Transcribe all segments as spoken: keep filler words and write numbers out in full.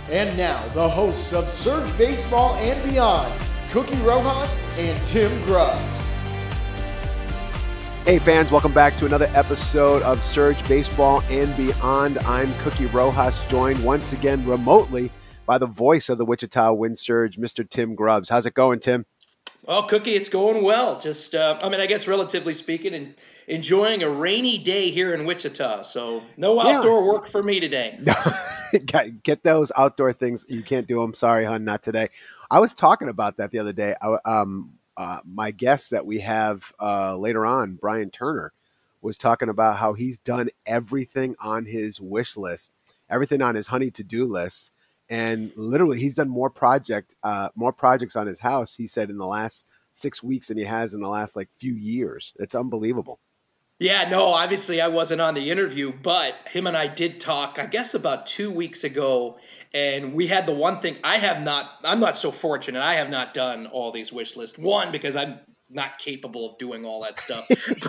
And now, the hosts of Surge Baseball and Beyond, Cookie Rojas and Tim Grubbs. Hey fans, welcome back to another episode of Surge Baseball and Beyond. I'm Cookie Rojas, joined once again remotely by the voice of the Wichita Wind Surge, Mister Tim Grubbs. How's it going, Tim? Well, Cookie, it's going well. Just, uh, I mean, I guess relatively speaking, and enjoying a rainy day here in Wichita. So no outdoor yeah. work for me today. Get those outdoor things. You can't do them. Sorry, hon, not today. I was talking about that the other day. I, um, uh, my guest that we have uh, later on, Brian Turner, was talking about how he's done everything on his wish list, everything on his honey to-do list. And literally, he's done more project, uh, more projects on his house, he said, in the last six weeks than he has in the last, like, few years. It's unbelievable. Yeah, no, obviously I wasn't on the interview, but him and I did talk, I guess, about two weeks ago. And we had the one thing I have not, I'm not so fortunate. I have not done all these wish lists. One, because I'm not capable of doing all that stuff.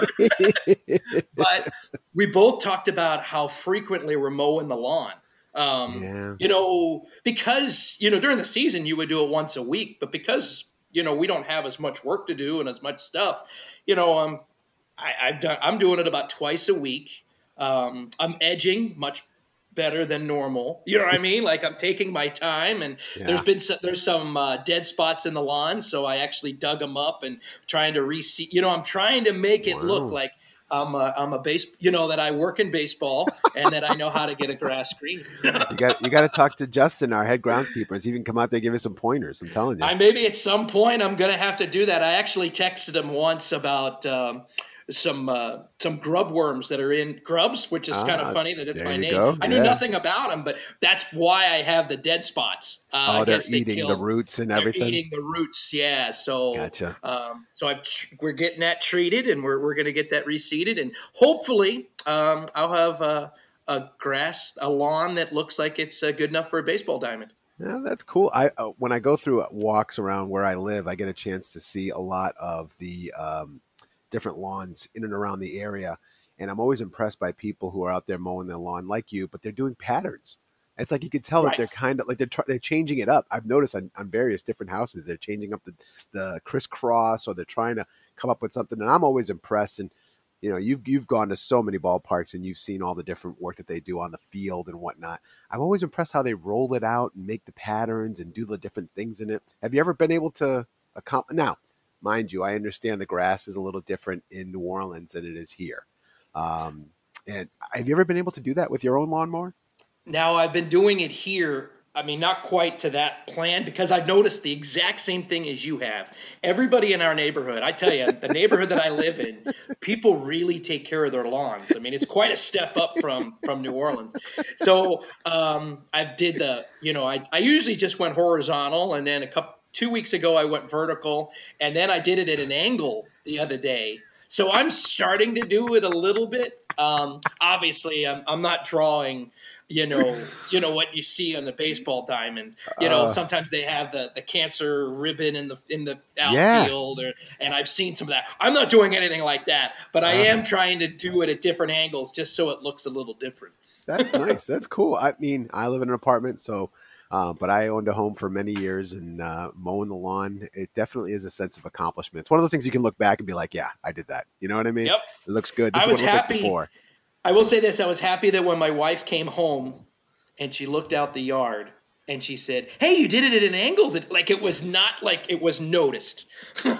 But we both talked about how frequently we're mowing the lawn. Um, yeah. You know, because, you know, during the season you would do it once a week, but because, you know, we don't have as much work to do and as much stuff, you know, um, I, I've done, I'm doing it about twice a week. Um, I'm edging much better than normal. You know what I mean? Like I'm taking my time and yeah. there's been, some, there's some uh, dead spots in the lawn. So I actually dug them up and trying to reseed, you know, I'm trying to make it wow. look like I'm a, I'm a base, you know, that I work in baseball and that I know how to get a grass green. you got you got to talk to Justin, our head groundskeeper, and see if he can come out there and give us some pointers. I'm telling you. I maybe at some point I'm going to have to do that. I actually texted him once about um, some uh, some grub worms that are in grubs, which is ah, kind of funny that it's my name. Go. I yeah. knew nothing about them, but that's why I have the dead spots. Uh, oh, they're eating they the roots and everything. They're eating the roots, yeah. So, gotcha. Um, so I've we're getting that treated, and we're we're going to get that reseeded, and hopefully um, I'll have a, a grass, a lawn that looks like it's uh, good enough for a baseball diamond. Yeah, that's cool. I uh, when I go through walks around where I live, I get a chance to see a lot of the um, different lawns in and around the area. And I'm always impressed by people who are out there mowing their lawn like you, but they're doing patterns. It's like you can tell right. that they're kind of like they're tr- they're changing it up. I've noticed on, on various different houses, they're changing up the, the crisscross, or they're trying to come up with something. And I'm always impressed. And, you know, you've, you've gone to so many ballparks and you've seen all the different work that they do on the field and whatnot. I'm always impressed how they roll it out and make the patterns and do the different things in it. Have you ever been able to accomplish? Now, mind you, I understand the grass is a little different in New Orleans than it is here. Um, and have you ever been able to do that with your own lawnmower? Now, I've been doing it here. I mean, not quite to that plan, because I've noticed the exact same thing as you have. Everybody in our neighborhood, I tell you, the neighborhood that I live in, people really take care of their lawns. I mean, it's quite a step up from, from New Orleans. So um, I did the, you know, I, I usually just went horizontal, and then a couple, two weeks ago I went vertical, and then I did it at an angle the other day. So I'm starting to do it a little bit. Um, obviously, I'm, I'm not drawing, you know, you know what you see on the baseball diamond. You know, uh, sometimes they have the, the cancer ribbon in the in the outfield, yeah. or, and I've seen some of that. I'm not doing anything like that, but I uh, am trying to do it at different angles just so it looks a little different. That's nice. That's cool. I mean, I live in an apartment, so. Uh, but I owned a home for many years, and uh, mowing the lawn, it definitely is a sense of accomplishment. It's one of those things you can look back and be like, yeah, I did that. You know what I mean? Yep. It looks good. This I is was what it looked happy. Like before. I will say this. I was happy that when my wife came home and she looked out the yard and she said, hey, you did it at an angle. That, like it was not like it was noticed. I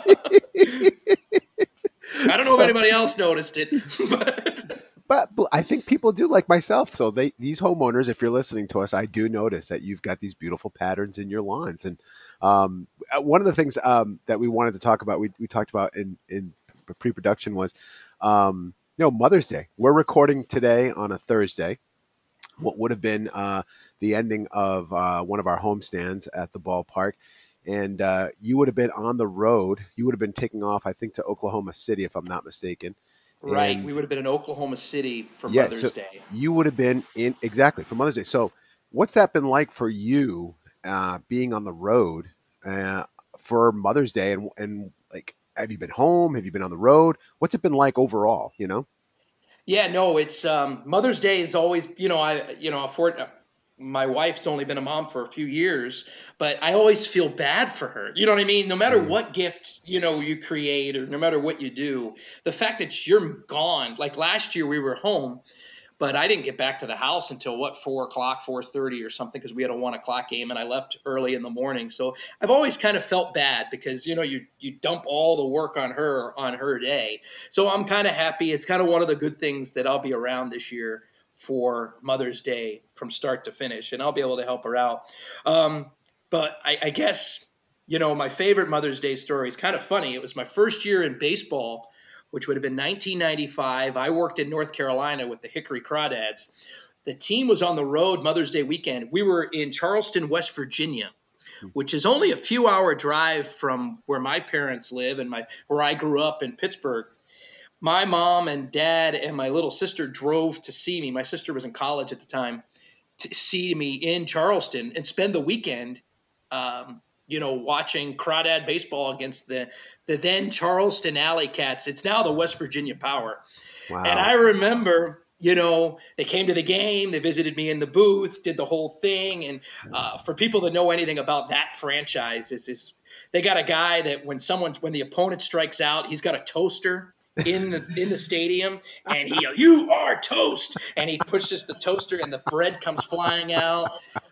don't know so, if anybody else noticed it, but... But, but I think people do, like myself. So they these homeowners, if you're listening to us, I do notice that you've got these beautiful patterns in your lawns. And um, one of the things um, that we wanted to talk about, we, we talked about in, in pre-production was, um, you know, Mother's Day. We're recording today on a Thursday, what would have been uh, the ending of uh, one of our homestands at the ballpark. And uh, you would have been on the road. You would have been taking off, I think, to Oklahoma City, if I'm not mistaken. Right, and, we would have been in Oklahoma City for yeah, Mother's so Day. You would have been in exactly for Mother's Day. So, what's that been like for you, uh, being on the road uh, for Mother's Day? And and like, have you been home? Have you been on the road? What's it been like overall? You know? Yeah, no, it's um, Mother's Day is always, you know, I, you know, for, my wife's only been a mom for a few years, but I always feel bad for her. You know what I mean? No matter Mm. what gift, you know, you create, or no matter what you do, the fact that you're gone, like last year we were home, but I didn't get back to the house until what, four o'clock, four thirty or something, because we had a one o'clock game and I left early in the morning. So I've always kind of felt bad because, you know, you, you dump all the work on her on her day. So I'm kind of happy. It's kind of one of the good things that I'll be around this year for Mother's Day from start to finish, and I'll be able to help her out. Um, but I, I guess, you know, my favorite Mother's Day story is kind of funny. It was my first year in baseball, which would have been nineteen ninety-five. I worked in North Carolina with the Hickory Crawdads. The team was on the road Mother's Day weekend. We were in Charleston, West Virginia, which is only a few hour drive from where my parents live and my where I grew up in Pittsburgh. My mom and dad and my little sister drove to see me. My sister was in college at the time, to see me in Charleston and spend the weekend, um, you know, watching Crawdad baseball against the, the then Charleston Alley Cats. It's now the West Virginia Power. Wow. And I remember, you know, they came to the game, they visited me in the booth, did the whole thing. And uh, for people that know anything about that franchise, it's, it's, they got a guy that when someone, when the opponent strikes out, he's got a toaster in the in the stadium, and he yells, "You are toast!" And he pushes the toaster, and the bread comes flying out.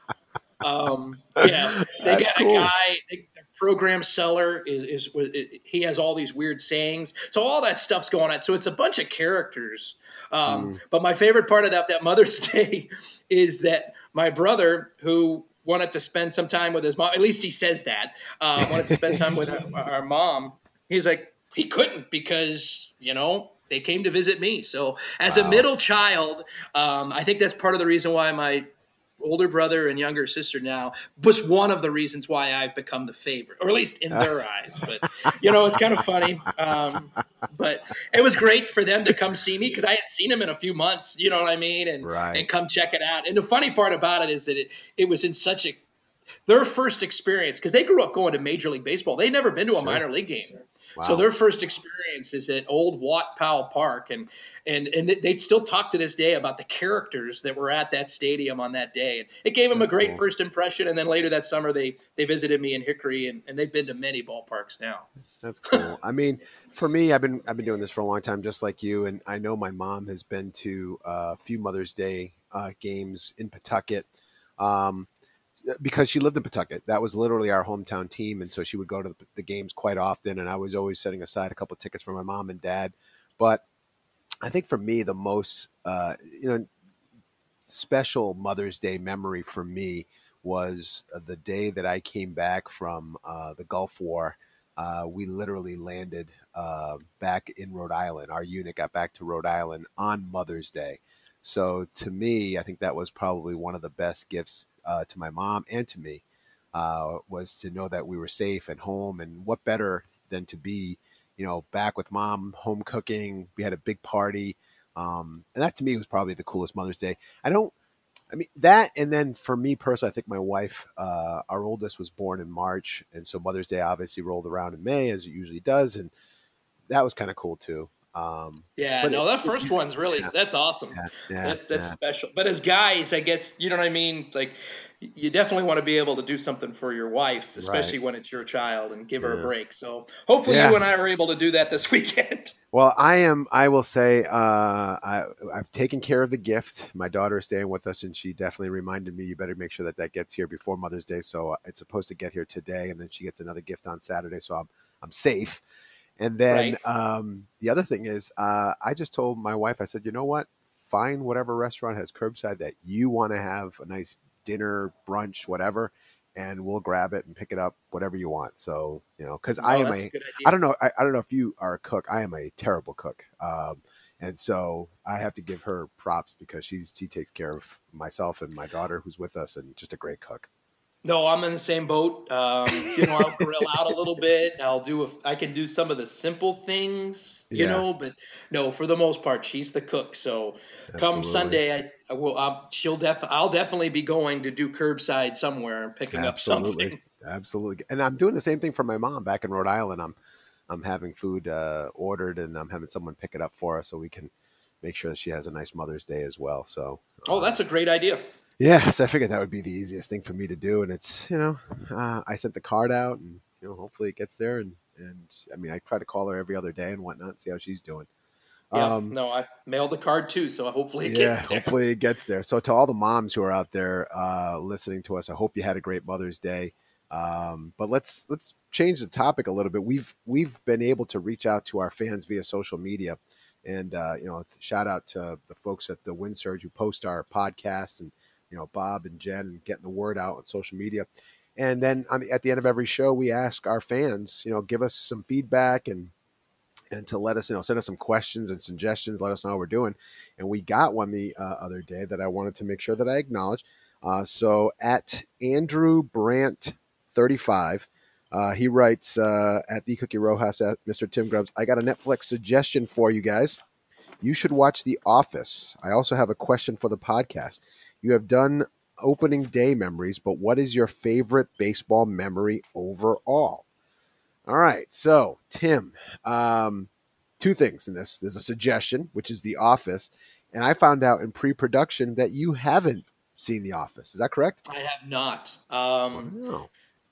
Um, yeah, they That's got cool. a guy. They, the program seller is is he has all these weird sayings. So all that stuff's going on. So it's a bunch of characters. Um, Mm. But my favorite part of that that Mother's Day is that my brother, who wanted to spend some time with his mom, at least he says that, uh, wanted to spend time with our, our mom. He's like, he couldn't because, you know, they came to visit me. So as Wow. a middle child, um, I think that's part of the reason why my older brother and younger sister now was one of the reasons why I've become the favorite, or at least in their eyes. But, you know, it's kind of funny. Um, but it was great for them to come see me because I hadn't seen them in a few months, you know what I mean? And, Right. and come check it out. And the funny part about it is that it, it was in such a, their first experience, because they grew up going to Major League Baseball. They'd never been to a Sure. minor league game. Wow. So their first experience is at old Watt Powell Park. And, and, and they'd still talk to this day about the characters that were at that stadium on that day. And it gave them That's a great cool. first impression. And then later that summer, they, they visited me in Hickory, and, and they've been to many ballparks now. That's cool. I mean, for me, I've been I've been doing this for a long time, just like you, and I know my mom has been to uh, a few Mother's Day uh, games in Pawtucket, um, because she lived in Pawtucket. That was literally our hometown team, and so she would go to the games quite often. And I was always setting aside a couple of tickets for my mom and dad. But I think for me, the most uh, you know special Mother's Day memory for me was the day that I came back from uh, the Gulf War. Uh, we literally landed uh, back in Rhode Island. Our unit got back to Rhode Island on Mother's Day. So to me, I think that was probably one of the best gifts uh, to my mom and to me, uh, was to know that we were safe and home. And what better than to be, you know, back with mom, home cooking. We had a big party. Um, and that to me was probably the coolest Mother's Day. I don't, I mean, that, and then for me personally, I think my wife, uh, our oldest, was born in March. And so Mother's Day obviously rolled around in May, as it usually does. And that was kind of cool too. Um, Yeah, but no, it- that first one's really, yeah. that's awesome. Yeah, yeah, That, that's yeah. special. But as guys, I guess, you know what I mean? Like, you definitely want to be able to do something for your wife, especially when it's your child, and give her a Yeah. break. So hopefully Yeah. you and I are able to do that this weekend. Well, I am. I will say, uh, I, I've taken care of the gift. My daughter is staying with us, and she definitely reminded me, you better make sure that that gets here before Mother's Day. So uh, it's supposed to get here today, and then she gets another gift on Saturday. So I'm I'm safe. And then Right. um, the other thing is, uh, I just told my wife, I said, you know what? Find whatever restaurant has curbside that you want to have a nice dinner, brunch, whatever, and we'll grab it and pick it up, whatever you want. So, you know, because I Oh, am that's a, a good idea. I don't know, I, I don't know if you are a cook. I am a terrible cook, um, and so I have to give her props because she's she takes care of myself and my daughter who's with us, and just a great cook. No, I'm in the same boat. Um, you know, I'll grill out a little bit. I'll do a, I can do some of the simple things, you Yeah. know, but no, for the most part, she's the cook. So come Absolutely. Sunday, I, I will. Um, she'll def. I'll definitely be going to do curbside somewhere and picking Absolutely. up something. Absolutely. And I'm doing the same thing for my mom back in Rhode Island. I'm I'm having food uh, ordered, and I'm having someone pick it up for us so we can make sure that she has a nice Mother's Day as well. So Oh, that's a great idea. Yeah, so I figured that would be the easiest thing for me to do, and it's you know, uh, I sent the card out, and you know, hopefully it gets there, and and I mean, I try to call her every other day and whatnot, see how she's doing. Yeah, Um, no, I mailed the card too, so hopefully it yeah, gets there. hopefully it gets there. So to all the moms who are out there uh, listening to us, I hope you had a great Mother's Day. Um, but let's let's change the topic a little bit. We've we've been able to reach out to our fans via social media, and uh, you know, shout out to the folks at the Wind Surge who post our podcast, and you know, Bob and Jen, and getting the word out on social media. And then on the, at the end of every show, we ask our fans, you know, give us some feedback and and to let us, you know, send us some questions and suggestions, let us know how we're doing. And we got one the uh, other day that I wanted to make sure that I acknowledge. Uh, so at Andrew Brandt thirty-five, uh, he writes uh, at the Cookie Rojas at Mister Tim Grubbs, I got a Netflix suggestion for you guys. You should watch The Office. I also have a question for the podcast. You have done opening day memories, but what is your favorite baseball memory overall? All right. So, Tim, um, two things in this. There's a suggestion, which is The Office. And I found out in pre-production that you haven't seen The Office. Is that correct? I have not. Um, Wow.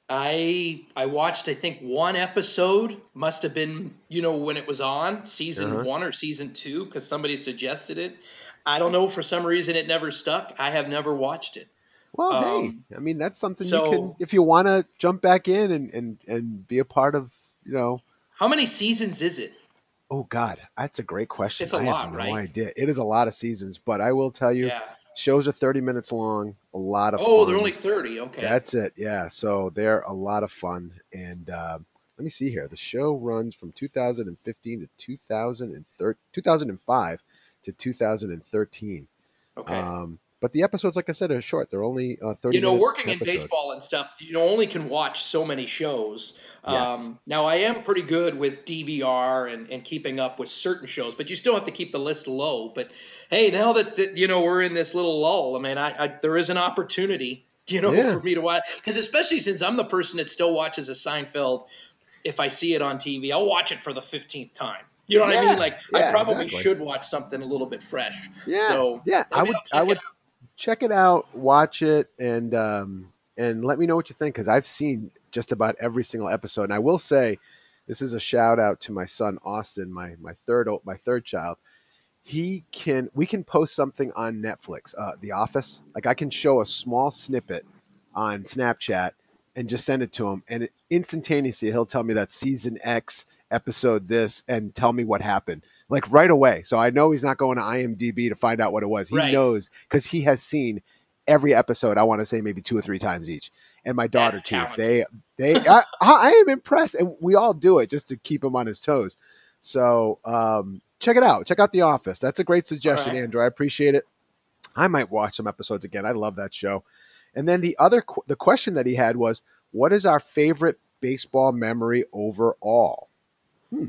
I I watched I think one episode. Must have been you know when it was on season Uh-huh. one or season two because somebody suggested it. I don't know, for some reason it never stuck. I have never watched it. Well, Um, hey, I mean, that's something you so can, if you want to jump back in and, and, and be a part of, you know. how many seasons is it? Oh, God, that's a great question. It's a I lot, have no right? idea. It is a lot of seasons, but I will tell you, Yeah. shows are thirty minutes long, a lot of Oh, fun. they're only thirty. Okay. That's it. Yeah. So they're a lot of fun. And um, let me see here. The show runs from two thousand fifteen to two thousand thirteen, two thousand five to two thousand thirteen. Okay. Um, but the episodes, like I said, are short. They're only uh, thirty You know, minute working in episode. baseball and stuff, you know, only can watch so many shows. Yes. Um, now, I am pretty good with D V R and, and keeping up with certain shows, but you still have to keep the list low. But hey, now that, that you know we're in this little lull, I mean, I, I there is an opportunity, you know, Yeah. for me to watch. Because especially since I'm the person that still watches a Seinfeld, if I see it on T V, I'll watch it for the fifteenth time. You know what I Yeah. mean? Like, I Yeah, probably exactly. should watch something a little bit fresh. Yeah. So yeah. I maybe would, I'll check I it would out. check it out, watch it, and, um, and let me know what you think. Cause I've seen just about every single episode. And I will say, this is a shout out to my son, Austin, my, my third, my third child. He can, we can post something on Netflix, uh, The Office. Like I can show a small snippet on Snapchat and just send it to him. And it, instantaneously, he'll tell me that season X episode this and tell me what happened like right away. So I know he's not going to I M D B to find out what it was. He Right. knows because he has seen every episode. I want to say maybe two or three times each. And my daughter That's too. talented. They, they, I, I am impressed, and we all do it just to keep him on his toes. So um, check it out. Check out The Office. That's a great suggestion, All right. Andrew. I appreciate it. I might watch some episodes again. I love that show. And then the other, qu- the question that he had was, what is our favorite baseball memory overall? Hmm.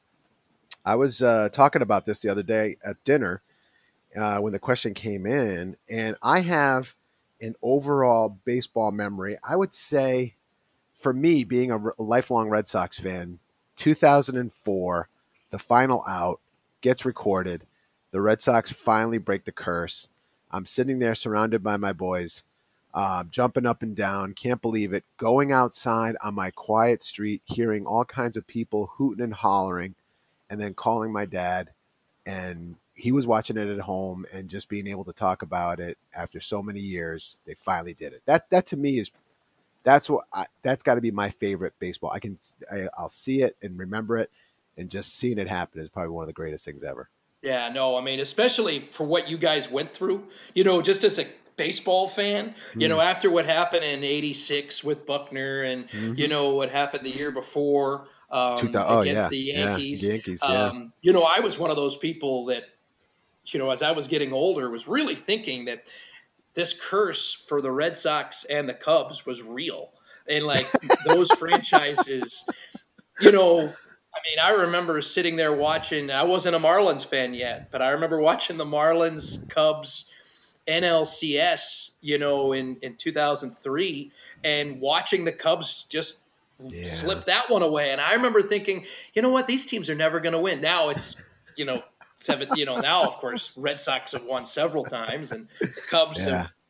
I was uh, talking about this the other day at dinner uh, when the question came in, and I have an overall baseball memory. I would say, for me, being a, r- a lifelong Red Sox fan, two thousand four, the final out gets recorded. The Red Sox finally break the curse. I'm sitting there surrounded by my boys, uh, jumping up and down, can't believe it, going outside on my quiet street, hearing all kinds of people hooting and hollering, and then calling my dad. And he was watching it at home and just being able to talk about it after so many years. They finally did it. That that to me is that's what I, that's got to be my favorite baseball. I can I, I'll see it and remember it, and just seeing it happen is probably one of the greatest things ever. Yeah, no, I mean, especially for what you guys went through, you know, just as a baseball fan, you know, after what happened in eighty-six with Buckner and, Mhm. you know, what happened the year before um, Two thou- oh, against yeah. the Yeah, Yankees. the Yankees, yeah. Um, you know, I was one of those people that, you know, as I was getting older, was really thinking that this curse for the Red Sox and the Cubs was real. And, like, those franchises, you know, I mean, I remember sitting there watching. I wasn't a Marlins fan yet, but I remember watching the Marlins Cubs N L C S, you know, in, in two thousand three, and watching the Cubs just Yeah. slip that one away. And I remember thinking, you know what, these teams are never going to win. Now it's, you know, seven. You know, now of course Red Sox have won several times, and the Cubs Yeah. have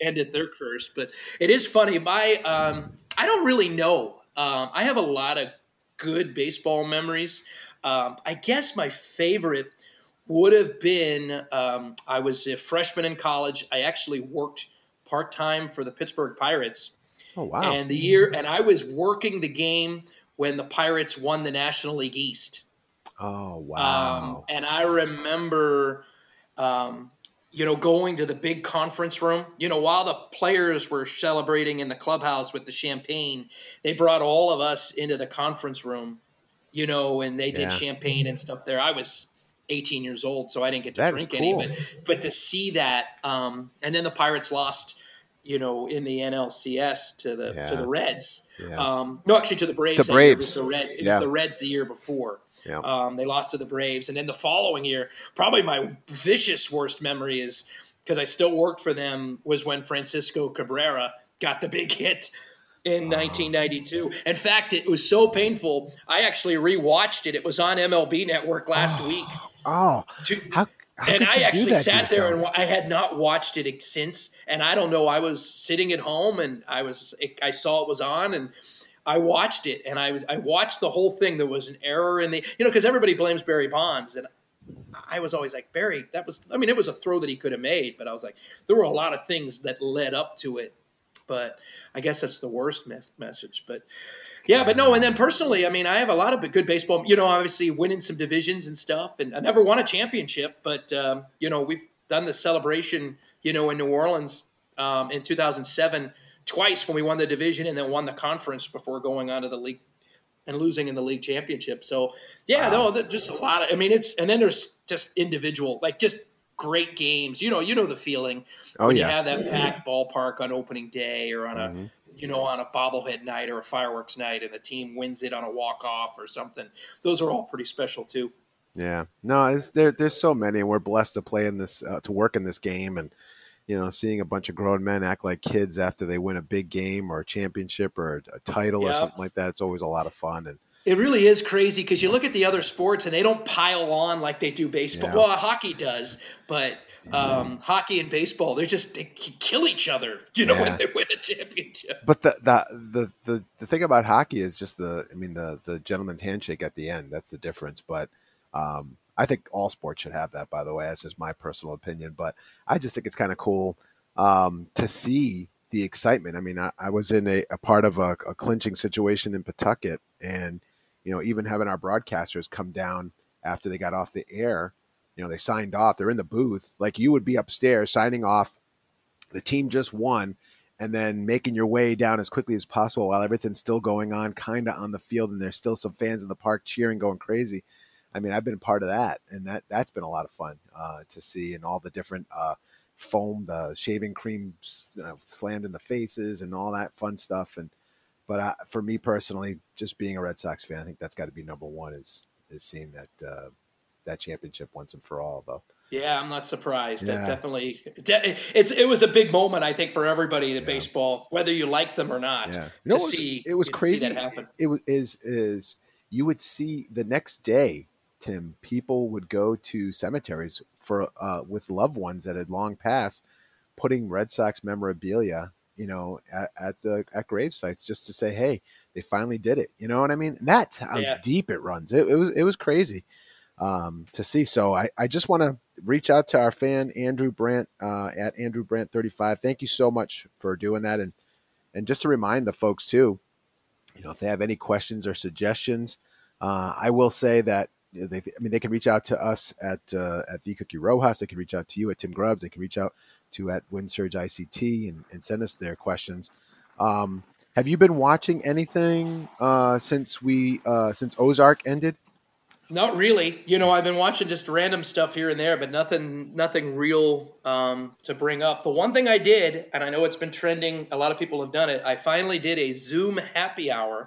ended their curse. But it is funny. My um, I don't really know. Um, I have a lot of good baseball memories. Um, I guess my favorite would have been um, I was a freshman in college. I actually worked part time for the Pittsburgh Pirates. Oh, wow. And the year, and I was working the game when the Pirates won the National League East. Oh, wow. Um, and I remember, um, you know, going to the big conference room. You know, while the players were celebrating in the clubhouse with the champagne, they brought all of us into the conference room, you know, and they did Yeah. champagne and stuff there. I was eighteen years old, so I didn't get to That drink is any cool. of it. But to see that, um, and then the Pirates lost, you know, in the N L C S to the Yeah. to the Reds. Yeah. Um, no, actually to the Braves. The that year. It Braves. was the Red. It Yeah. was the Reds the year before. Yeah. Um, they lost to the Braves, and then the following year, probably my vicious worst memory is because I still worked for them was when Francisco Cabrera got the big hit in nineteen ninety-two. In fact, it was so painful. I actually rewatched it. It was on M L B Network last Oh. week. Oh, To- how, how and could I you do actually that to sat there and yourself? wa- I had not watched it since. And I don't know. I was sitting at home and I was I saw it was on and I watched it and I was I watched the whole thing. There was an error in the you know because everybody blames Barry Bonds and I was always like Barry. That was I mean it was a throw that he could have made, but I was like there were a lot of things that led up to it. But I guess that's the worst mes- message. But yeah, but no. And then personally, I mean, I have a lot of good baseball. You know, obviously winning some divisions and stuff. And I never won a championship, but um, you know, we've done the celebration. You know, in New Orleans um, in two thousand seven twice when we won the division and then won the conference before going on to the league and losing in the league championship. So yeah, Wow. no, just a lot of. I mean, it's and then there's just individual, like just great games. You know, you know the feeling Oh, when yeah. you have that packed ballpark on opening day or on Mhm. a you know on a bobblehead night or a fireworks night, and the team wins it on a walk off or something. Those are all pretty special too. Yeah. No, it's, there, there's so many, and we're blessed to play in this, uh, to work in this game, and you know, seeing a bunch of grown men act like kids after they win a big game or a championship or a, a title or Yeah. something like that. It's always a lot of fun. And It really is crazy because you look at the other sports and they don't pile on like they do baseball. Yeah. Well, hockey does, but um, hockey and baseball, they're just they kill each other. You know, Yeah. when they win a championship. But the, the the the the thing about hockey is just the I mean the the gentleman's handshake at the end. That's the difference. But um, I think all sports should have that. By the way, that's just my personal opinion. But I just think it's kind of cool um, to see the excitement. I mean, I, I was in a, a part of a, a clinching situation in Pawtucket, and you know, even having our broadcasters come down after they got off the air. You know, they signed off. They're in the booth, like you would be upstairs signing off. The team just won, and then making your way down as quickly as possible while everything's still going on, kind of on the field, and there's still some fans in the park cheering, going crazy. I mean, I've been part of that, and that that's been a lot of fun uh, to see, and all the different uh, foam, the shaving cream you know, slammed in the faces, and all that fun stuff. And but uh, for me personally, just being a Red Sox fan, I think that's got to be number one. Is is seeing that uh, that championship once and for all, though. Yeah, I'm not surprised. Yeah. That definitely, it's it was a big moment, I think, for everybody in baseball, whether you like them or not. Yeah, To you know, it was, see it was to see crazy. that happen. It was is is you would see the next day, Tim. People would go to cemeteries for uh, with loved ones that had long passed, putting Red Sox memorabilia, you know, at, at the at grave sites just to say, hey, they finally did it. You know what I mean? And that's how Yeah. deep it runs. It, it was it was crazy um, to see. So I, I just want to reach out to our fan, Andrew Brandt, uh, at Andrew Brandt thirty-five. Thank you so much for doing that. And, and just to remind the folks too, you know, if they have any questions or suggestions, uh, I will say that they, I mean, they can reach out to us at, uh, at the Cookie Rojas. They can reach out to you at Tim Grubbs. They can reach out to at WindSurge I C T and, and send us their questions. Um, have you been watching anything, uh, since we, uh, since Ozark ended? Not really. You know, I've been watching just random stuff here and there, but nothing nothing real um, to bring up. The one thing I did, and I know it's been trending, a lot of people have done it, I finally did a Zoom happy hour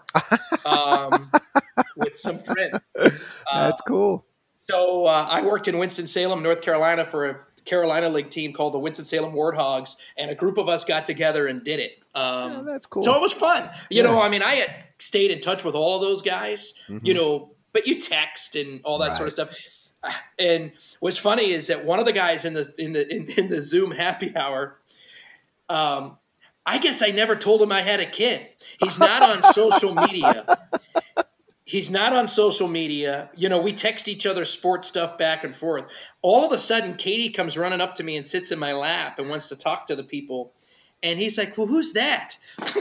um, with some friends. That's cool. So uh, I worked in Winston-Salem, North Carolina for a Carolina League team called the Winston-Salem Warthogs, and a group of us got together and did it. Um, Yeah, that's cool. So it was fun. You Yeah. know, I mean, I had stayed in touch with all of those guys, Mhm. you know, but you text and all that sort of stuff. And what's funny is that one of the guys in the in the in, in the Zoom happy hour, Um, I guess I never told him I had a kid. He's not on social media. He's not on social media. You know, we text each other sports stuff back and forth. All of a sudden, Katie comes running up to me and sits in my lap and wants to talk to the people. And he's like, well, who's that?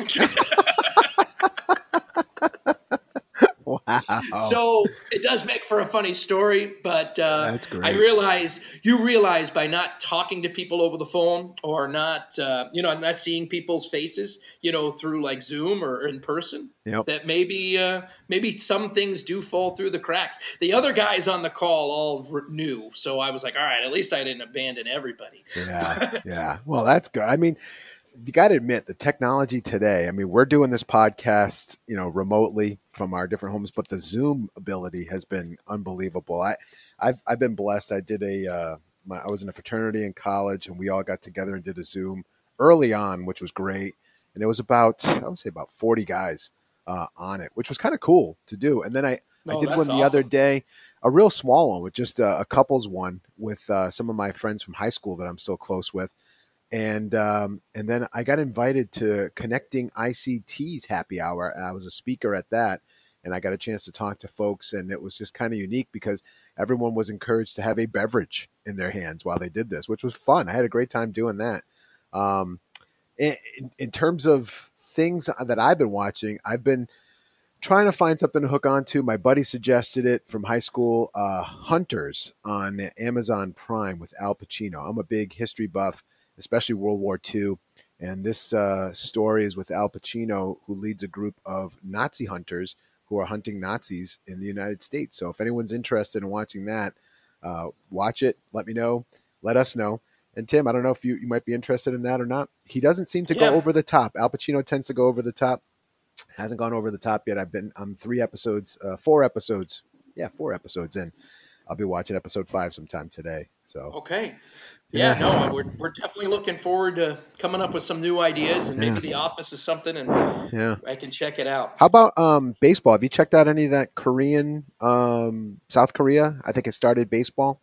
Wow. So it does make for a funny story, but uh, That's great. I realize you realize by not talking to people over the phone or not, uh, you know, not seeing people's faces, you know, through like Zoom or in person, Yep. that maybe uh, maybe some things do fall through the cracks. The other guys on the call all re- knew, so I was like, all right, at least I didn't abandon everybody. Yeah, yeah. Well, that's good. I mean, you got to admit the technology today. I mean, we're doing this podcast, you know, remotely from our different homes, but the Zoom ability has been unbelievable. I, I've I've been blessed. I did a, uh, my, I was in a fraternity in college, and we all got together and did a Zoom early on, which was great. And it was about, I would say, about forty guys uh, on it, which was kind of cool to do. And then I, Oh, I did that's one the awesome. other day, a real small one with just a, a couples one with uh, some of my friends from high school that I'm still close with. And um, and then I got invited to Connecting I C T's happy hour. I was a speaker at that, and I got a chance to talk to folks, and it was just kind of unique because everyone was encouraged to have a beverage in their hands while they did this, which was fun. I had a great time doing that. Um, in, in terms of things that I've been watching, I've been trying to find something to hook on to. My buddy suggested it from high school, uh, Hunters on Amazon Prime with Al Pacino. I'm a big history buff, especially World War Two. And this uh, story is with Al Pacino, who leads a group of Nazi hunters who are hunting Nazis in the United States. So if anyone's interested in watching that, uh, watch it. Let me know. Let us know. And Tim, I don't know if you, you might be interested in that or not. He doesn't seem to Yeah. go over the top. Al Pacino tends to go over the top. Hasn't gone over the top yet. I've been, I'm three episodes, uh, four episodes. Yeah, four episodes in. I'll be watching episode five sometime today. So Okay. Yeah, Yeah. no, we're we're definitely looking forward to coming up with some new ideas, and maybe Yeah. The Office is something, and yeah. I can check it out. How about um, baseball? Have you checked out any of that Korean, um, South Korea? I think it started baseball.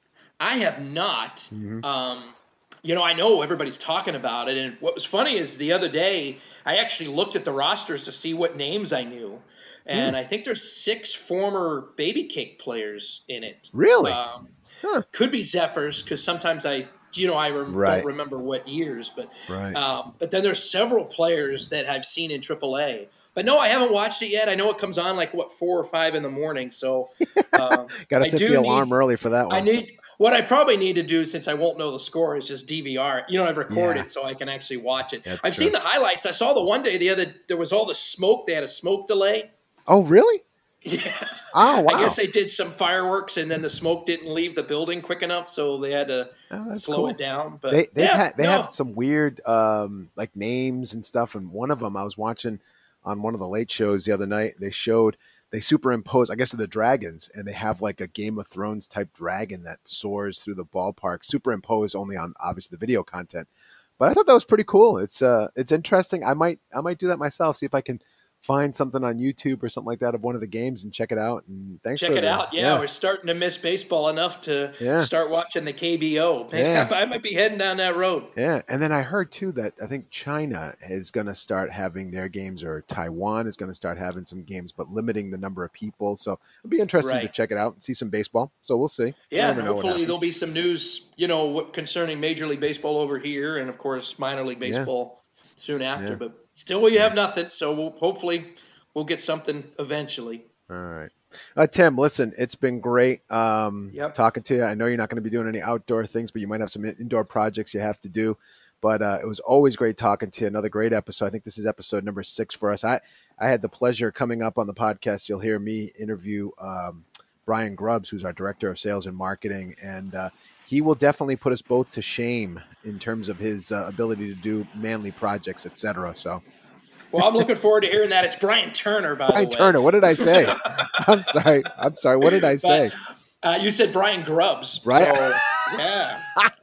I have not. Mhm. Um, you know, I know everybody's talking about it, and what was funny is the other day I actually looked at the rosters to see what names I knew, and I think there's six former Baby Cake players in it. Really? Um, Huh. Could be Zephyrs, because sometimes I, you know, I rem- Right. don't remember what years, but Right. um, but then there's several players that I've seen in triple A. But no, I haven't watched it yet. I know it comes on like what four or five in the morning, so um, Got to I set do the alarm need- early for that one. I need what I probably need to do, since I won't know the score, is just D V R. You know, I've recorded Yeah. so I can actually watch it. That's I've true. seen the highlights. I saw the one day the other. There was all the smoke. They had a smoke delay. Oh, really? Yeah. Oh, wow. I guess they did some fireworks, and then the smoke didn't leave the building quick enough, so they had to Oh, that's slow cool. it down. But They they've yeah, had, they no. have some weird um, like names and stuff, and one of them I was watching on one of the late shows the other night. They showed they superimpose, I guess, the dragons, and they have like a Game of Thrones type dragon that soars through the ballpark, superimposed only on obviously the video content. But I thought that was pretty cool. It's uh, it's interesting. I might I might do that myself. See if I can find something on YouTube or something like that of one of the games and check it out. And thanks Check for it the- out. Yeah, we're starting to miss baseball enough to Yeah. start watching the K B O. Maybe Yeah. I might be heading down that road. Yeah, and then I heard too that I think China is going to start having their games, or Taiwan is going to start having some games, but limiting the number of people. So it'll be interesting to Right. check it out and see some baseball. So we'll see. You Yeah, never and know what hopefully happens. there'll be some news, you know, what- concerning Major League Baseball over here, and of course minor league baseball soon after. Yeah. But still, we have nothing. So we'll, hopefully we'll get something eventually. All right. Uh, Tim, listen, it's been great um, Yep. talking to you. I know you're not going to be doing any outdoor things, but you might have some in- indoor projects you have to do. But uh, it was always great talking to you. Another great episode. I think this is episode number six for us. I, I had the pleasure coming up on the podcast. You'll hear me interview um, Brian Grubbs, who's our director of sales and marketing. And uh, he will definitely put us both to shame in terms of his uh, ability to do manly projects, et cetera. So Well, I'm looking forward to hearing that. It's Brian Turner, by Brian the way. Turner, what did I say? I'm sorry. I'm sorry. What did I say? But, uh, you said Brian Grubbs. Right. So, yeah.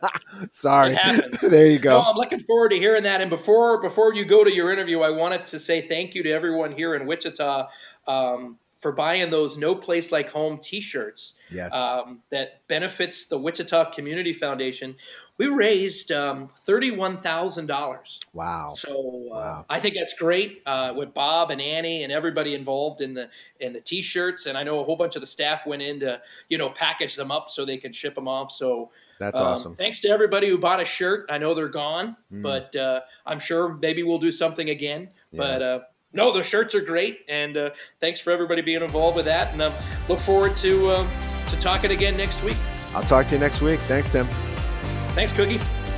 Sorry. It happens. There you go. No, I'm looking forward to hearing that. And before before you go to your interview, I wanted to say thank you to everyone here in Wichita um, for buying those No Place Like Home T-shirts. Yes. Um, that benefits the Wichita Community Foundation. We raised um, thirty-one thousand dollars. Wow. So uh, wow. I think that's great uh, with Bob and Annie and everybody involved in the in the T-shirts. And I know a whole bunch of the staff went in to, you know, package them up so they could ship them off. So that's um, awesome. Thanks to everybody who bought a shirt. I know they're gone, mm. but uh, I'm sure maybe we'll do something again. Yeah. But uh, no, the shirts are great. And uh, thanks for everybody being involved with that. And uh, look forward to uh, to talking again next week. I'll talk to you next week. Thanks, Tim. Thanks, Cookie.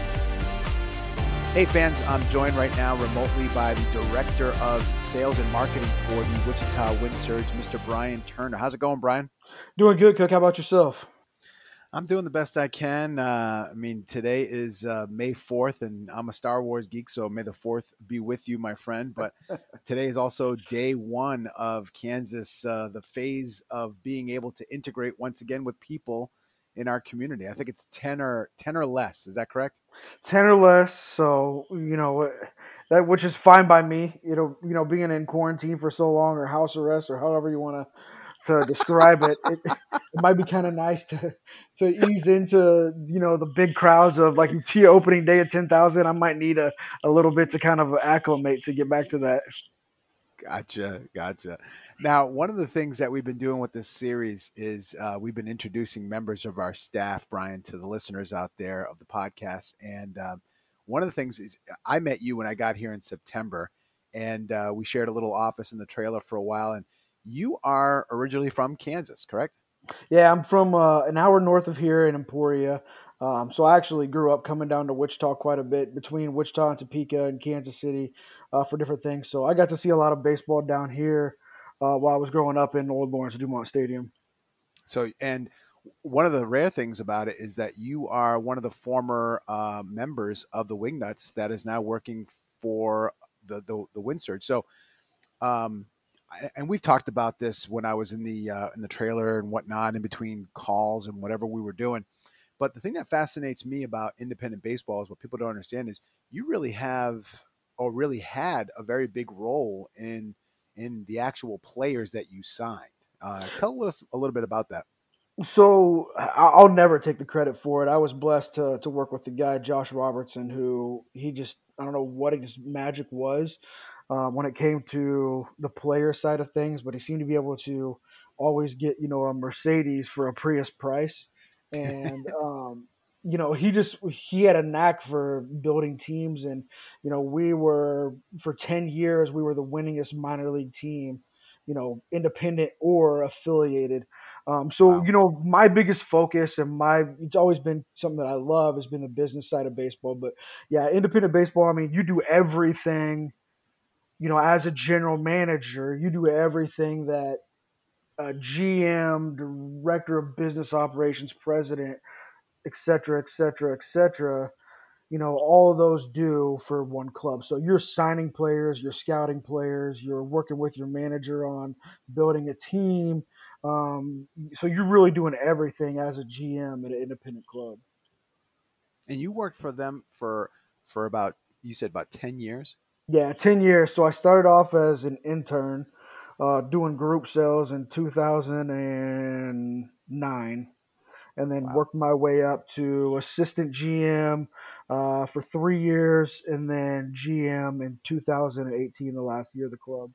Hey fans, I'm joined right now remotely by the Director of Sales and Marketing for the Wichita Wind Surge, Mister Brian Turner. How's it going, Brian? Doing good, Cook. How about yourself? I'm doing the best I can. Uh, I mean, today is uh, May fourth, and I'm a Star Wars geek, so may the fourth be with you, my friend. But today is also day one of Kansas, uh, the phase of being able to integrate once again with people in our community. I think it's ten or ten or less. Is that correct? ten or less. So, you know, that which is fine by me. You know, you know, being in quarantine for so long or house arrest or however you want to to describe it, it, it might be kind of nice to to ease into, you know, the big crowds of like T opening day at ten thousand. I might need a, a little bit to kind of acclimate to get back to that. Gotcha. Gotcha. Now, one of the things that we've been doing with this series is uh, we've been introducing members of our staff, Brian, to the listeners out there of the podcast. And um, one of the things is I met you when I got here in September, and uh, we shared a little office in the trailer for a while. And you are originally from Kansas, correct? Yeah, I'm from uh, an hour north of here in Emporia. Um, so I actually grew up coming down to Wichita quite a bit, between Wichita and Topeka and Kansas City uh, for different things. So I got to see a lot of baseball down here uh, while I was growing up in Old Lawrence Dumont Stadium. So, and one of the rare things about it is that you are one of the former uh, members of the Wingnuts that is now working for the the, the Wind Surge. So, um, and we've talked about this when I was in the uh, in the trailer and whatnot, in between calls and whatever we were doing. But the thing that fascinates me about independent baseball is what people don't understand is you really have or really had a very big role in in the actual players that you signed. Uh, tell us a little bit about that. So I'll never take the credit for it. I was blessed to to work with the guy, Josh Robertson, who he just, I don't know what his magic was uh, when it came to the player side of things, but he seemed to be able to always get, you know, a Mercedes for a Prius price. And, um, you know, he just, he had a knack for building teams. And, you know, we were, for ten years, we were the winningest minor league team, you know, independent or affiliated. Um, so, Wow. you know, my biggest focus and my, it's always been something that I love has been the business side of baseball. But yeah, independent baseball, I mean, you do everything, you know, as a general manager, you do everything that a G M, director of business operations, president, et cetera, et cetera, et cetera, you know, all of those do for one club. So you're signing players, you're scouting players, you're working with your manager on building a team. Um, so you're really doing everything as a G M at an independent club. And you worked for them for for about, you said about ten years? Yeah, ten years. So I started off as an intern uh, doing group sales in two thousand nine. And then Wow. worked my way up to assistant G M uh, for three years, and then G M in two thousand eighteen, the last year of the club.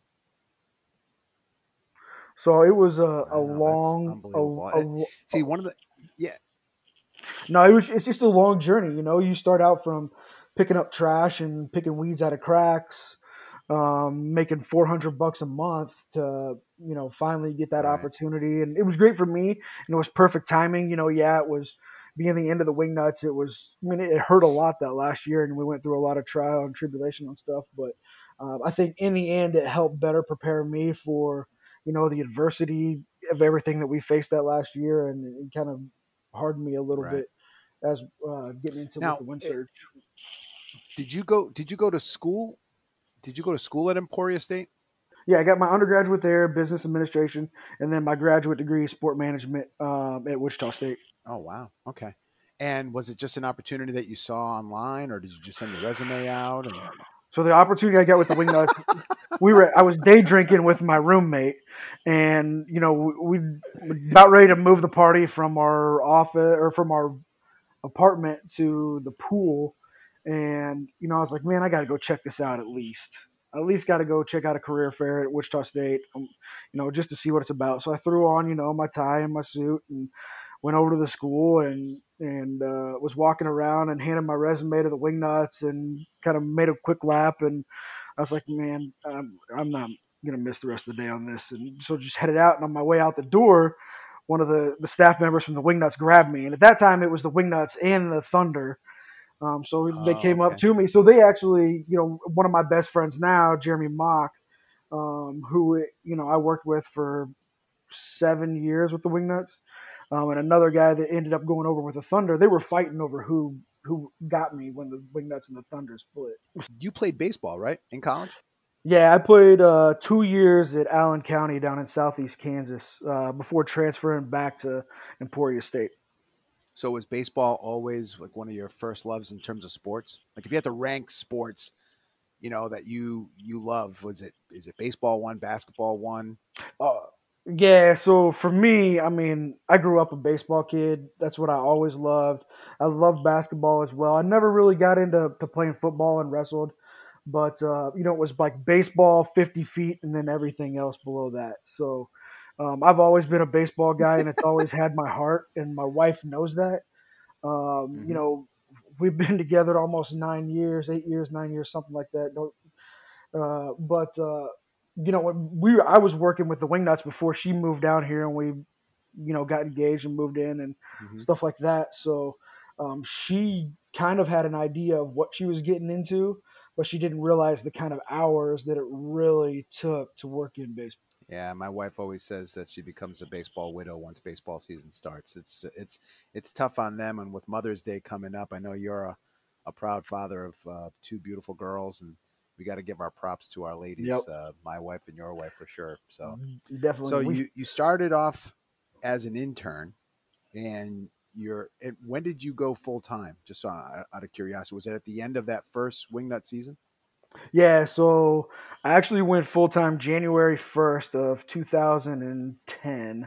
So it was a, a Wow, that's long, unbelievable. a, And a, see, one of the, yeah, no, it was. It's just a long journey. You know, you start out from picking up trash and picking weeds out of cracks, um, making four hundred bucks a month to, you know, finally get that Right. opportunity. And it was great for me. And it was perfect timing. You know, yeah, it was being the end of the Wingnuts. It was, I mean, it hurt a lot that last year, and we went through a lot of trial and tribulation and stuff. But um, I think in the end, it helped better prepare me for, you know, the adversity of everything that we faced that last year, and it kind of hardened me a little Right. bit as uh, getting into Now, with the Wind it- Surge. did you go, did you go to school? Did you go to school at Emporia State? Yeah, I got my undergraduate there, business administration, and then my graduate degree, sport management, um, at Wichita State. Oh, wow. Okay. And was it just an opportunity that you saw online, or did you just send your resume out? And... So the opportunity I got with the Wingnuts, we were I was day drinking with my roommate, and you know we, we about ready to move the party from our office or from our apartment to the pool, and you know I was like, man, I got to go check this out at least. I at least got to go check out a career fair at Wichita State, um, you know, just to see what it's about. So I threw on, you know, my tie and my suit and went over to the school and and uh, was walking around and handed my resume to the Wingnuts and kind of made a quick lap. And I was like, man, I'm, I'm not gonna miss the rest of the day on this. And so just headed out. And on my way out the door, one of the, the staff members from the Wingnuts grabbed me. And at that time, it was the Wingnuts and the Thunder. Um, so they Oh, came up okay. to me. So they actually, you know, one of my best friends now, Jeremy Mock, um, who, you know, I worked with for seven years with the Wingnuts, um, and another guy that ended up going over with the Thunder. They were fighting over who who got me when the Wingnuts and the Thunder split. You played baseball, right, in college? Yeah, I played uh, two years at Allen County down in southeast Kansas uh, before transferring back to Emporia State. So was baseball always like one of your first loves in terms of sports? Like if you had to rank sports, you know, that you you love, was it is it baseball one, basketball one? Uh, yeah, so for me, I mean, I grew up a baseball kid. That's what I always loved. I loved basketball as well. I never really got into to playing football and wrestled, but uh, you know, it was like baseball, fifty feet, and then everything else below that. So um, I've always been a baseball guy, and it's always had my heart, and my wife knows that. Um, you Mm-hmm. know, we've been together almost nine years, eight years, nine years, something like that. Don't uh, but uh, you know, when we I was working with the Wingnuts before she moved down here, and we, you know, got engaged and moved in and Mm-hmm. stuff like that. So um, she kind of had an idea of what she was getting into, but she didn't realize the kind of hours that it really took to work in baseball. Yeah, my wife always says that she becomes a baseball widow once baseball season starts. It's it's it's tough on them, and with Mother's Day coming up, I know you're a, a proud father of uh, two beautiful girls, and we got to give our props to our Yep, ladies, uh, my wife and your wife for sure. So, definitely. so We you you started off as an intern, and you're. And when did you go full time? Just so, out out of curiosity, was it at the end of that first Wingnut season? Yeah, so I actually went full time January first of two thousand ten.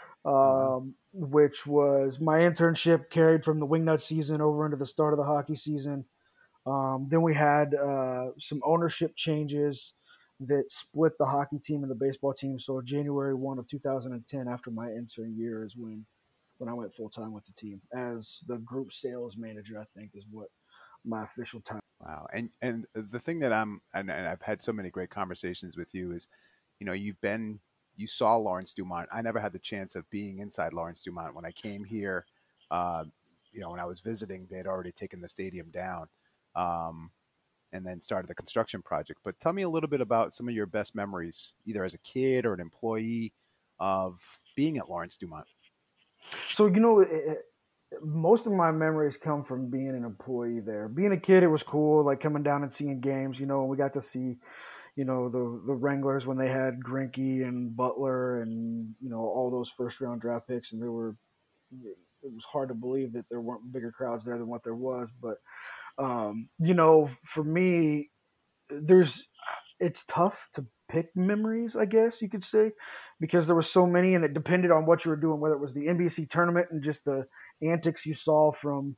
Oh wow. Um, which was my internship carried from the Wingnut season over into the start of the hockey season. Um, then we had uh, some ownership changes that split the hockey team and the baseball team. So January first of two thousand ten, after my intern year, is when when I went full time with the team as the group sales manager. I think is what my official time. Wow. And and the thing that I'm and, and I've had so many great conversations with you is, you know, you've been you saw Lawrence Dumont. I never had the chance of being inside Lawrence Dumont. When I came here, uh, you know, when I was visiting, they had already taken the stadium down, um, and then started the construction project. But tell me a little bit about some of your best memories, either as a kid or an employee, of being at Lawrence Dumont. So you know, it, it- most of my memories come from being an employee there. Being a kid, it was cool, like coming down and seeing games. You know, we got to see, you know, the the Wranglers when they had Greinke and Butler and you know all those first round draft picks, and there were it was hard to believe that there weren't bigger crowds there than what there was. But um, you know, for me, there's it's tough to pick memories, I guess you could say, because there were so many, and it depended on what you were doing, whether it was the N B C tournament and just the antics you saw from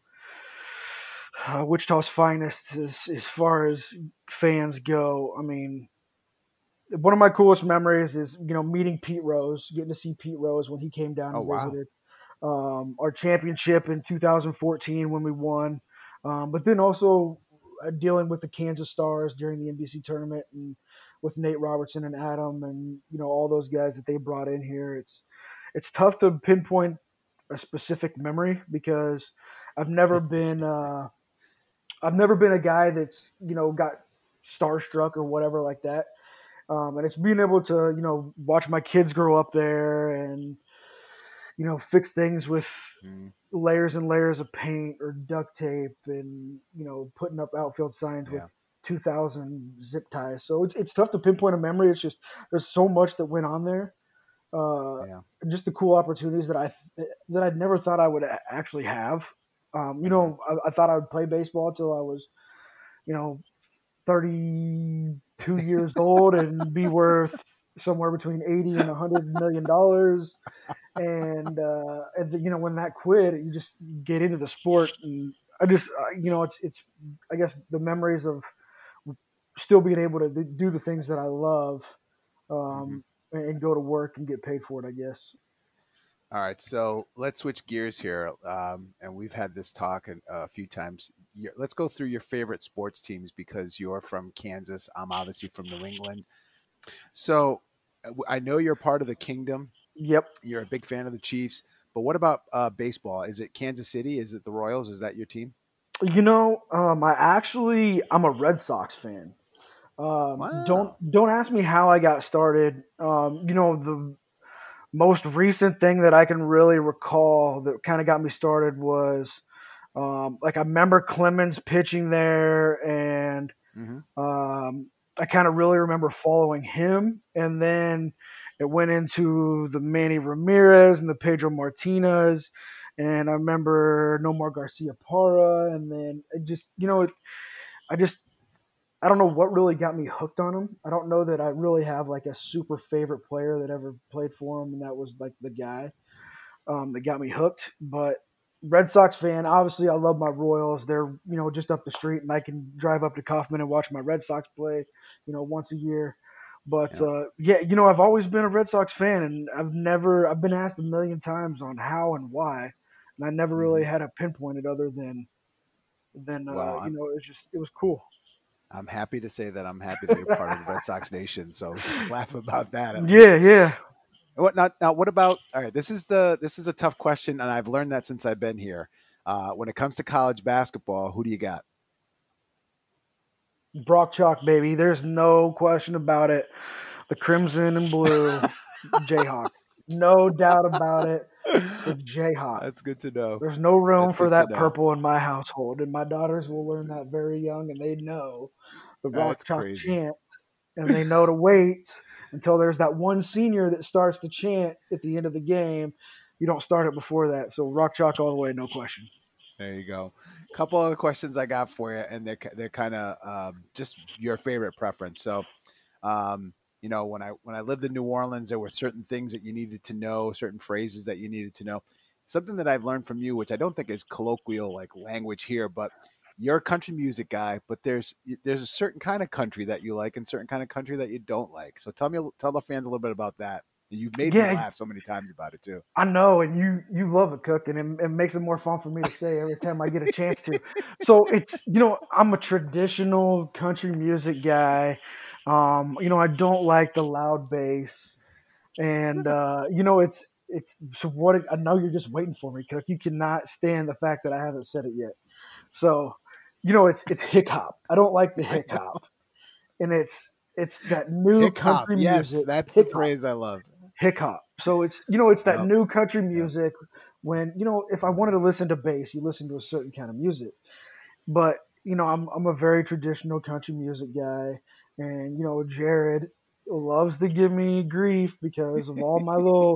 uh, Wichita's finest as, as far as fans go. I mean, one of my coolest memories is you know meeting Pete Rose, getting to see Pete Rose when he came down Oh and wow. visited. Um, our championship in two thousand fourteen when we won, um, but then also uh, dealing with the Kansas Stars during the N B C tournament and with Nate Robertson and Adam and you know all those guys that they brought in here. It's it's tough to pinpoint a specific memory because I've never been uh, I've never been a guy that's you know got starstruck or whatever like that. Um, and it's being able to you know watch my kids grow up there and you know fix things with Mm, layers and layers of paint or duct tape and you know putting up outfield signs with yeah. two thousand zip ties. So it's, it's tough to pinpoint a memory. It's just there's so much that went on there. Uh, Yeah. and just the cool opportunities that I that I'd never thought I would actually have. Um, you Hmm. know, I, I thought I would play baseball until I was, you know, thirty-two two years old and be worth somewhere between eighty and a hundred million dollars. And, uh, and you know, when that quit, you just get into the sport. And I just, uh, you know, it's, it's, I guess the memories of still being able to do the things that I love, um, mm-hmm. and go to work and get paid for it, I guess. All right, so let's switch gears here, um, and we've had this talk a, a few times. You're, let's go through your favorite sports teams because you're from Kansas. I'm obviously from New England. So I know you're part of the Kingdom. Yep. You're a big fan of the Chiefs. But what about uh, baseball? Is it Kansas City? Is it the Royals? Is that your team? You know, um, I actually I'm a Red Sox fan. Um, wow. Don't don't ask me how I got started. Um, you know, the most recent thing that I can really recall that kind of got me started was um, like I remember Clemens pitching there, and mm-hmm. um, I kind of really remember following him. And then it went into the Manny Ramirez and the Pedro Martinez, and I remember Nomar Garcia Parra, and then it just you know it, I just. I don't know what really got me hooked on him. I don't know that I really have like a super favorite player that ever played for him, and that was like the guy um, that got me hooked. But Red Sox fan, obviously I love my Royals. They're, you know, just up the street, and I can drive up to Kaufman and watch my Red Sox play, you know, once a year. But yeah. Uh, yeah, you know, I've always been a Red Sox fan, and I've never, I've been asked a million times on how and why, and I never really had a pinpointed other than, than uh, well, you know, it was just, it was cool. I'm happy to say that I'm happy that you're part of the Red Sox Nation. So laugh about that. Yeah, least. yeah. What now, now? What about? All right, this is the this is a tough question, and I've learned that since I've been here. Uh, when it comes to college basketball, who do you got? Brock Chalk, baby. There's no question about it. The Crimson and Blue Jayhawks. No doubt about it. The Jayhawks. That's good to know. There's no room That's for that purple in my household, and my daughters will learn that very young, and they know the Rock Chalk chant, and they know to wait until there's that one senior that starts the chant at the end of the game. You don't start it before that. So Rock Chalk all the way, no question. There you go. A couple other questions I got for you, and they're they're kind of um, just your favorite preference. So. Um, You know, when I when I lived in New Orleans, there were certain things that you needed to know, certain phrases that you needed to know. Something that I've learned from you, which I don't think is colloquial like language here, but you're a country music guy, but there's there's a certain kind of country that you like and certain kind of country that you don't like. So tell me, tell the fans a little bit about that. You've made yeah, me laugh so many times about it too. I know, and you you love it, Cook, and it, it makes it more fun for me to say every time I get a chance to. So it's you know, I'm a traditional country music guy. Um, you know, I don't like the loud bass, and uh, you know, it's it's so what I know you're just waiting for me, Cook. You cannot stand the fact that I haven't said it yet. So, you know, it's it's hip hop. I don't like the hip hop, and it's it's that new hip hop. country Yes, music. That's hip-hop. The phrase I love. Hip hop. So it's you know it's that yep. new country music. Yep. When you know if I wanted to listen to bass, you listen to a certain kind of music, but you know I'm I'm a very traditional country music guy. And, you know, Jared loves to give me grief because of all my little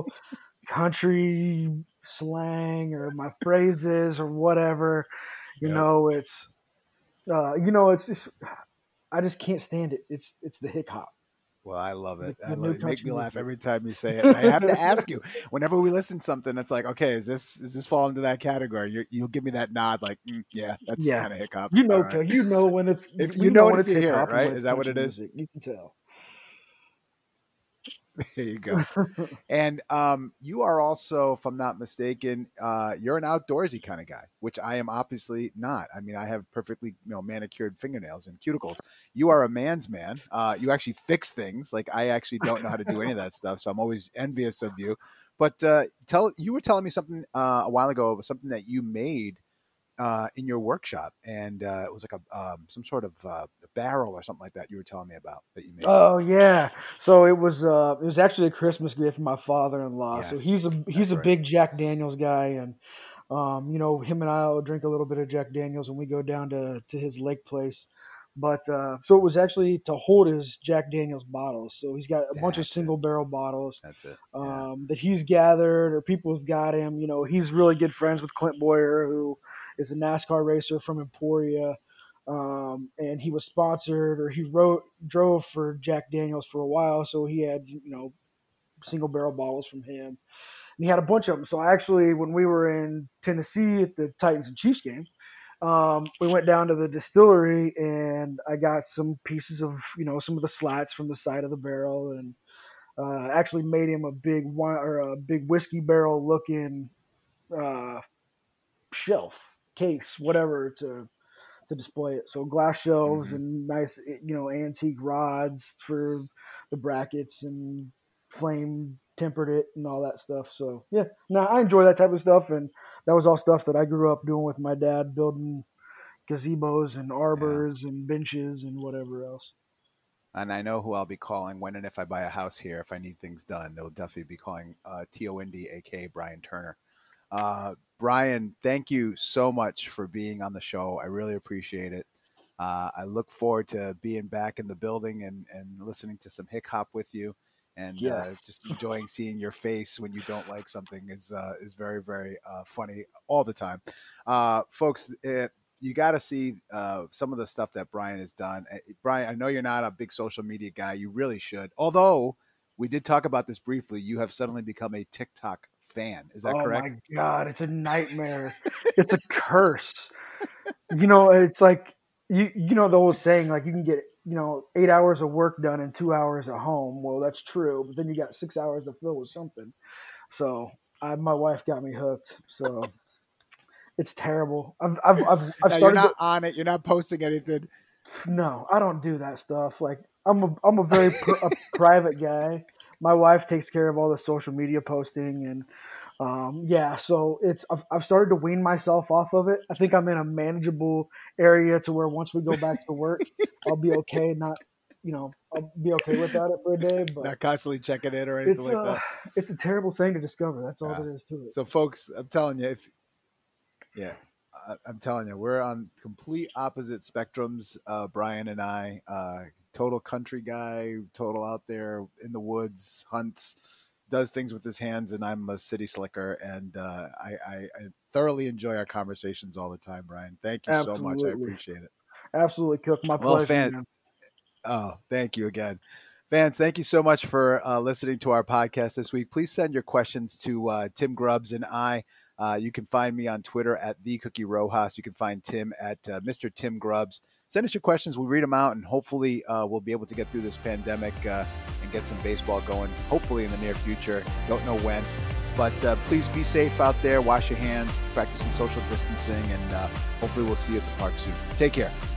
country slang or my phrases or whatever. You yep. know, it's, uh, you know, it's just, I just can't stand it. It's it's the hip hop. Well, I love it. The, I love it. Make me laugh every time you say it. And I have to ask you, whenever we listen to something, it's like, okay, is this is this fall into that category? You're, you'll give me that nod, like, mm, yeah, that's yeah. kind of hip hop. You know, right. you know when it's if you, you know, know when it's you hear it, right? Is that what it is? Music. You can tell. There you go. And um, you are also, if I'm not mistaken, uh, you're an outdoorsy kind of guy, which I am obviously not. I mean, I have perfectly, you know, manicured fingernails and cuticles. You are a man's man. Uh, you actually fix things. Like I actually don't know how to do any of that stuff, so I'm always envious of you. But uh, tell you were telling me something uh, a while ago, something that you made uh, in your workshop, and uh, it was like a um, some sort of uh, barrel or something like that. You were telling me about that you made. Oh yeah, so it was uh, it was actually a Christmas gift from my father-in-law. Yes, so he's a he's a right. big Jack Daniels guy, and um, you know him and I will drink a little bit of Jack Daniels when we go down to to his lake place. But uh, so it was actually to hold his Jack Daniels bottles. So he's got a That's bunch of single it. barrel bottles. That's it. Yeah. Um, yeah. that he's gathered or people have got him. You know, he's really good friends with Clint Boyer, who is a NASCAR racer from Emporia. Um, and he was sponsored, or he wrote drove for Jack Daniels for a while, so he had, you know, single barrel bottles from him. And he had a bunch of them. So actually, when we were in Tennessee at the Titans and Chiefs game, um, we went down to the distillery, and I got some pieces of, you know, some of the slats from the side of the barrel, and uh, actually made him a big wine or a big whiskey barrel looking uh, shelf, case, whatever, to to display it. So glass shelves, mm-hmm. and nice, you know, antique rods for the brackets, and flame tempered it and all that stuff. So yeah, no, I enjoy that type of stuff. And that was all stuff that I grew up doing with my dad, building gazebos and arbors yeah. and benches and whatever else. And I know who I'll be calling when and if I buy a house here. If I need things done, they'll definitely be calling uh, Tio Indy, a k a. Brian Turner. Uh, Brian, thank you so much for being on the show. I really appreciate it. Uh, I look forward to being back in the building and, and listening to some hip hop with you, and yes. uh, just enjoying seeing your face when you don't like something is uh, is very, very uh, funny all the time. Uh, folks, it, you got to see uh, some of the stuff that Brian has done. Brian, I know you're not a big social media guy. You really should. Although we did talk about this briefly, you have suddenly become a TikTok fan. Is that oh correct? Oh my God, it's a nightmare. It's a curse. You know, it's like, you you know the old saying, like, you can get, you know, eight hours of work done in two hours at home. Well, that's true, but then you got six hours to fill with something. So I, my wife got me hooked. So it's terrible. I've I've I've, I've started. You're not to, on it. You're not posting anything. No, I don't do that stuff. Like, I'm a I'm a very pr- a private guy. My wife takes care of all the social media posting, and um, yeah, so it's I've, I've started to wean myself off of it. I think I'm in a manageable area to where once we go back to work, I'll be okay. Not, you know, I'll be okay without it for a day. But not constantly checking it or anything it's, like uh, that. It's a terrible thing to discover. That's all yeah. there is to it. So, folks, I'm telling you, if yeah, I, I'm telling you, we're on complete opposite spectrums. Uh, Brian and I. Uh, Total country guy, total out there in the woods, hunts, does things with his hands, and I'm a city slicker. And uh, I, I, I thoroughly enjoy our conversations all the time, Brian. Thank you Absolutely. so much. I appreciate it. Absolutely, Cook. My well, pleasure. Fan, man. oh, thank you again. Fans, thank you so much for uh, listening to our podcast this week. Please send your questions to uh, Tim Grubbs and I. Uh, you can find me on Twitter at The Cookie Rojas. You can find Tim at uh, Mister Tim Grubbs. Send us your questions. We'll read them out, and hopefully uh, we'll be able to get through this pandemic uh, and get some baseball going, hopefully in the near future. Don't know when. But uh, please be safe out there. Wash your hands. Practice some social distancing, and uh, hopefully we'll see you at the park soon. Take care.